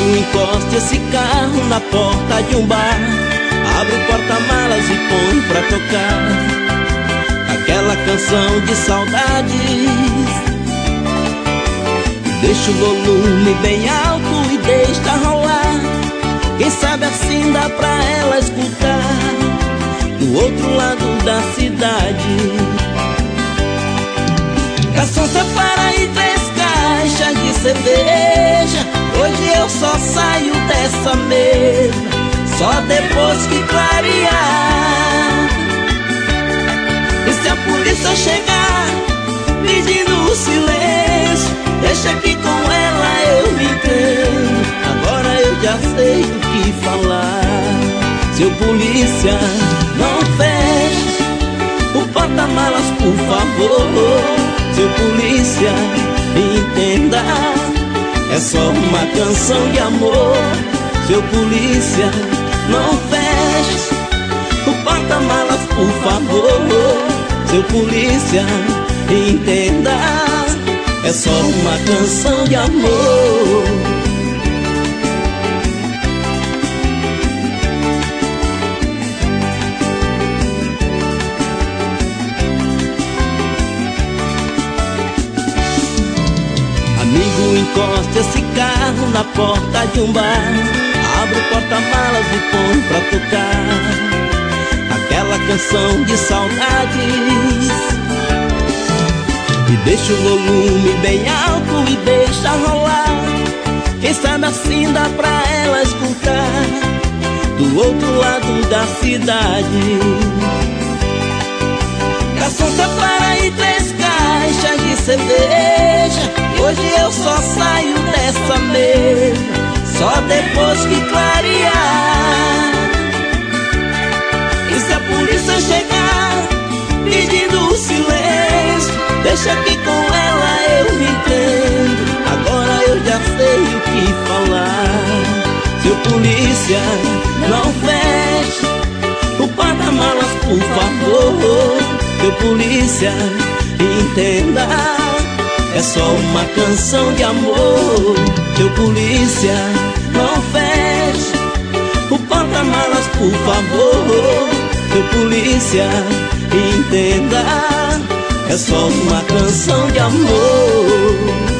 Amigo, encoste esse carro na porta de um bar, abre o porta-malas e põe pra tocar aquela canção de saudades. Deixa o volume bem alto e deixa rolar, quem sabe assim dá pra ela escutar do outro lado da cidade. Garçom, separa aí 3 caixas de cerveja, hoje eu só saio dessa mesa só depois que clarear. E se a polícia chegar pedindo o silêncio, deixa que com ela eu me entendo, agora eu já sei o que falar. Seu polícia, não feche o porta-malas, por favor. Seu polícia, entenda, é só uma canção de amor. Seu polícia, não feche o porta-malas, por favor. Seu polícia, entenda, é só uma canção de amor. Amigo, encosta esse carro na porta de um bar, abre o porta-malas e põe pra tocar aquela canção de saudades. E deixa o volume bem alto e deixa rolar, quem sabe assim dá pra ela escutar do outro lado da cidade. Garçom, separa aí 3 caixas de cerveja, hoje eu só saio dessa mesa só depois que clarear. E se a polícia chegar pedindo o silêncio, deixa que com ela eu me entendo, agora eu já sei o que falar. Seu polícia, não feche o porta-malas, por favor. Seu polícia, entenda, é só uma canção de amor. Seu polícia, não feche o porta-malas, por favor. Seu polícia, entenda, é só uma canção de amor.